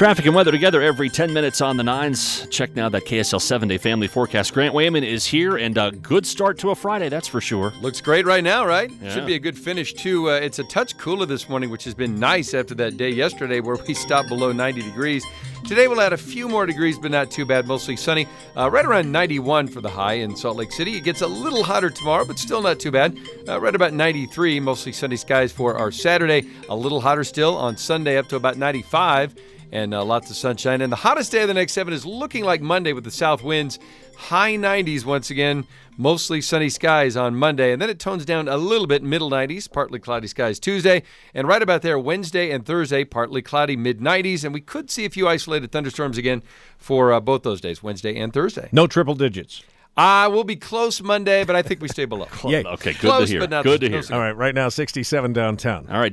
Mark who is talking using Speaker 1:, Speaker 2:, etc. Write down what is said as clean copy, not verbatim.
Speaker 1: Traffic and weather together every 10 minutes on the 9s. Check now that KSL 7-day family forecast. Grant Wayman is here, and a good start to a Friday, that's for sure.
Speaker 2: Looks great right now, right?
Speaker 1: Yeah.
Speaker 2: Should be a good finish, too. It's a touch cooler this morning, which has been nice after that day yesterday where we stopped below 90 degrees. Today we'll add a few more degrees, but not too bad. Mostly sunny. Right around 91 for the high in Salt Lake City. It gets a little hotter tomorrow, but still not too bad. Right about 93. Mostly sunny skies for our Saturday. A little hotter still on Sunday, up to about 95. And lots of sunshine. And the hottest day of the next 7 is looking like Monday with the south winds. High 90s once again. Mostly sunny skies on Monday. And then it tones down a little bit, middle 90s. Partly cloudy skies Tuesday. And right about there, Wednesday and Thursday, partly cloudy, mid 90s. And we could see a few isolated thunderstorms again for both those days, Wednesday and Thursday.
Speaker 3: No triple digits.
Speaker 2: We'll be close Monday, but I think we stay below.
Speaker 3: Yay.
Speaker 1: Okay, good
Speaker 2: Close,
Speaker 1: to hear.
Speaker 2: but not
Speaker 1: Good to hear.
Speaker 2: close.
Speaker 3: All right, right now 67 downtown.
Speaker 1: All right.